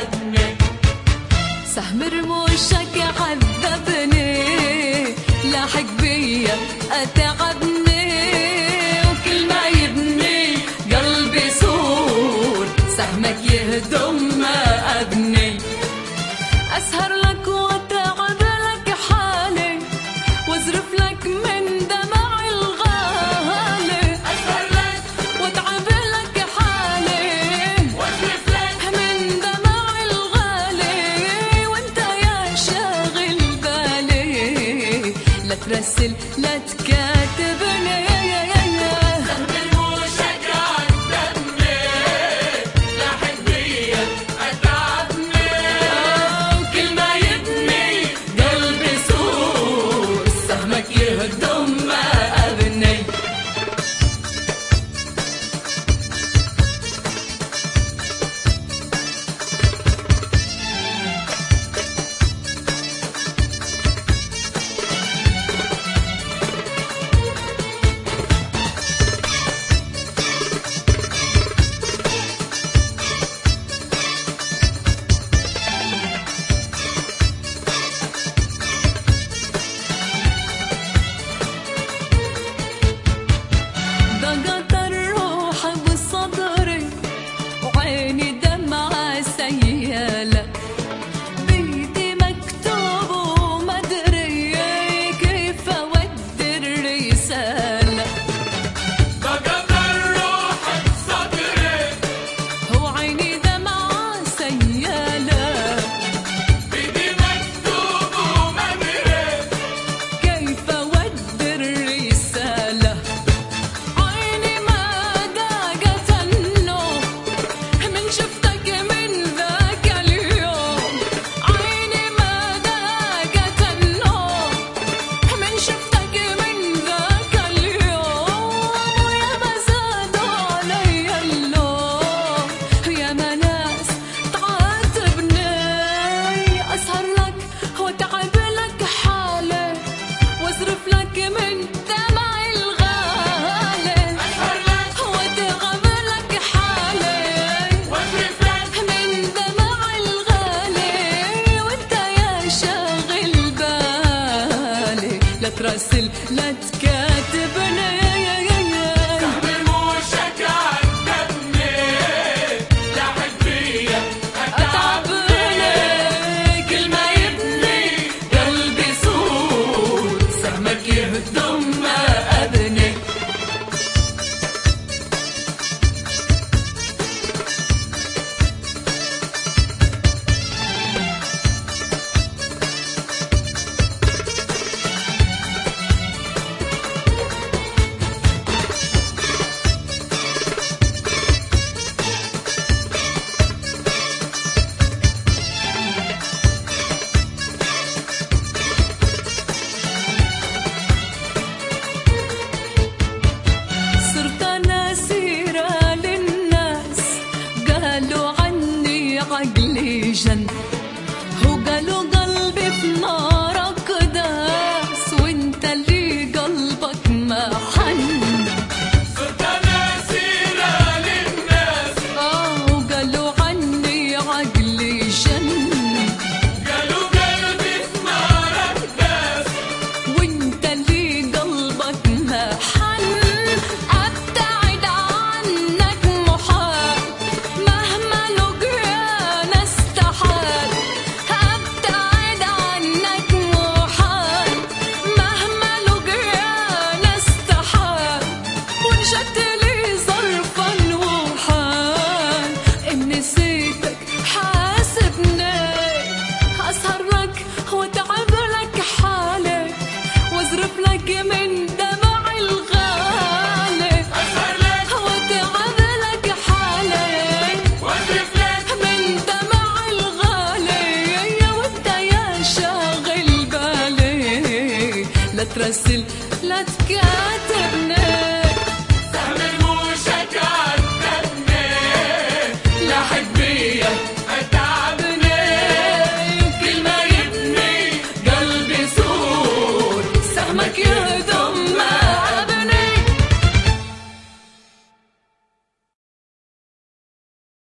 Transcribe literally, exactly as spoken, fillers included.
عدني. سهم رموشك عذبني، لاحق بيا اتعبني، وكل ما يبني قلبي سور سهمك يهدم ما ابني. اسهر لك واتعب لك حالي، وازرف لك من دمع الغالي. أسهر لك واتعب لك حالي، وأزرف لك من دمع الغالي، وانت يا شاغل بالي لا ترسل لا تكاتبني. سهم رموشك عذبني، لاحق بيا أتعبني، وكل ما يبني قلبي سور سهمك يهدم ما ابني. ضاقت الروح بصدري، وعيني دمعة سيالة، بيدي مكتوب وما ادري كيف اودي الرسالة. ضاقت الروح بصدري، وعيني دمعة سيالة، بيدي مكتوب وما أدري كيف اودي الرسالة. عيني ما ضاقت النوم من شفتك من ذاك اليوم. عيني ما ضاقت النوم من شفتك من ذاك اليوم. ويا ما زادوا علي اللوم، يا ما ناس تعاتبني. اسهر لك واتعب لك حالي، واصرف لك من دمع الغالي. أسهر لك واتعب لك حالي، وأزرف لك من دمع الغالي، وانت يا شاغل بالي لا تراسل لا تكاتبني. سهم رموشك عذبني، لاحق بيا أتعبني، كل ما يبني قلبي سور سهمك يهدم ما ابني. صرت أنا سيرة للناس، قالوا عني عقلي جن، وقالوا قلبي في نارك داس، وانت اللي قلبك ما حن. صرت أنا سيرة للناس، آه وقالوا عني عقلي جن، قالوا قلبي في نارك داس، وانت اللي قلبك ما حن. ابتعد عنك محال، مهما لقينا استحال. ابتعد عنك محال، مهما لقينا استحال. وانشدت لي ظرفا وحال، ان نسيتك حاسبني. اسهر لك واتعب لك حالي، واصرف لك من دمع الغالي. أسهر لك واتعب لك حالي، وأزرف لك من دمع الغالي، وانت يا شاغل بالي لا ترسل لا تكاتبني.